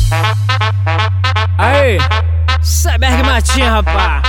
Aê, Cyberg Matinha, rapá.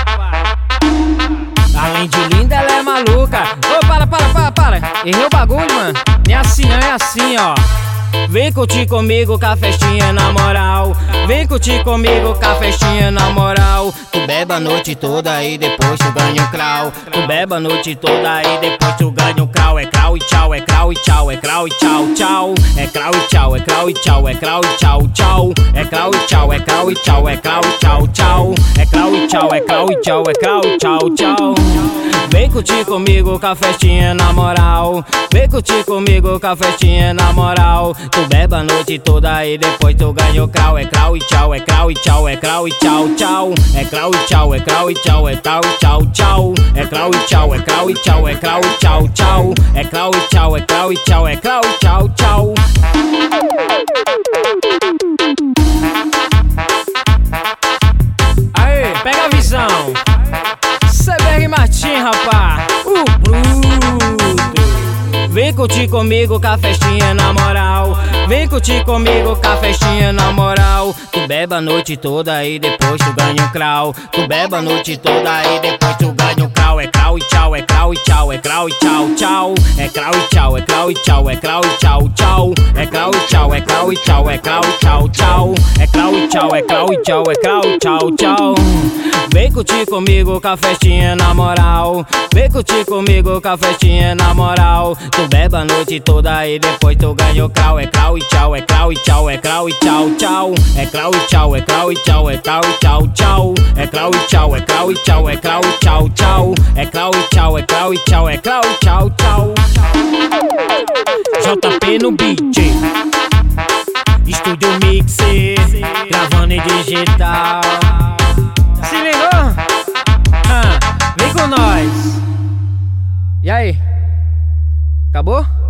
Além de linda, ela é maluca. Ô, para. Errei o bagulho, mano. É assim, é assim, ó. Vem curtir comigo com a festinha na moral. Vem curtir comigo com a festinha na moral. Tu bebe a noite toda e depois tu ganha um crau. Tu bebe a noite toda e depois tu ganha um crau. É crau e tchau, é crau e tchau, é crau e tchau, tchau. É crau e tchau, é crau e tchau, é crau e tchau, tchau. É crau e tchau, é crau e tchau, é crau e tchau, tchau. É crau e tchau, é crau e tchau, é crau e tchau, tchau. Vem curtir comigo com a festinha na moral. Vem curtir comigo com a festinha na moral. Tu bebe a noite toda e depois tu ganha o crau. É crau e tchau, é crau e tchau, é crau e tchau, tchau. É crau e tchau, é crau e tchau, é crau e tchau, tchau. É crau e tchau, é crau e tchau, é crau e tchau, tchau. É crau e tchau, é crau e tchau, é crau e tchau, tchau. Aê, pega a visão. Cyberg Martin, rapá. Bruto. Vem curtir comigo com a festinha na moral. Vem curtir comigo com a festinha na moral. Tu bebe a noite toda e depois tu ganha um crau. Tu bebe a noite toda e depois tu ganha um crau. É crau e tchau, é crau e tchau, é crau e tchau, tchau. É crau e tchau, é crau e tchau, é crau e tchau, tchau. É crau e tchau, é crau e tchau, é crau e tchau, tchau. É crau e tchau, é crau e tchau, é crau e tchau, tchau. Vem curtir comigo com a festinha na moral. Vem curtir comigo com a festinha na moral. Tu bebe a noite toda e depois tu ganha o crau. É crau e tchau, é crau e tchau, é crau e tchau, tchau. É crau e tchau, é crau e tchau, é crau e tchau, tchau. É crau e tchau, é crau e tchau, é crau e tchau, tchau. É crau e tchau, é crau e tchau, é crau e tchau, tchau. JP no beat, Estúdio Mix, gravando em digital. Se ligou? Vem com nós. E aí? Acabou?